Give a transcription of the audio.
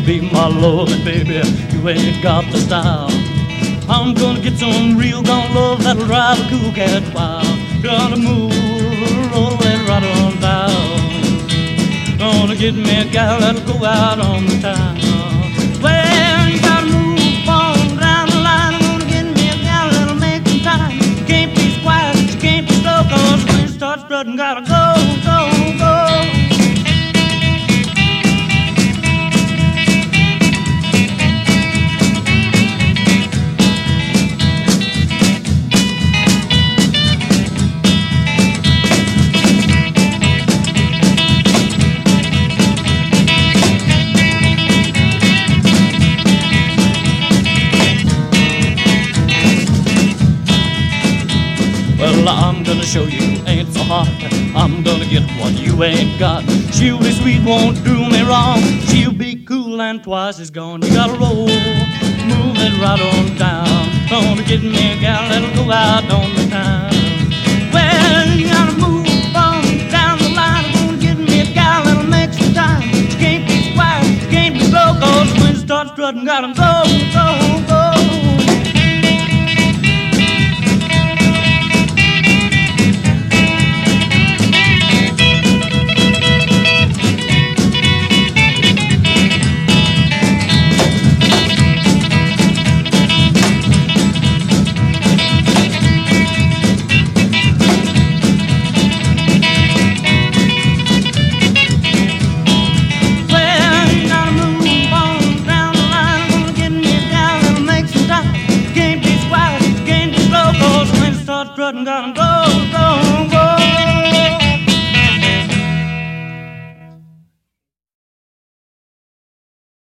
be my loving, baby. You ain't got the style. I'm gonna get some real gone love that'll drive a cool cat wild. Gonna move, roll that right on down. Gonna get me a gal that'll go out on the town. Well, you gotta move on down the line. I'm gonna get me a gal that'll make some time. You can't be quiet, you can't be slow, cause when you start strutting, gotta go, go, go. Well, I'm gonna show you ain't so hard. I'm gonna get what you ain't got. She'll be sweet, won't do me wrong. She'll be cool and twice as gone. You gotta roll, move it right on down. Gonna get me a gal that'll go out on the town. Well, you gotta move on down the line. I'm gonna get me a gal that'll make some time. She can't be quiet, she can't be slow, cause when you start strutting, gotta go, go, go. Strutting, gonna go, go.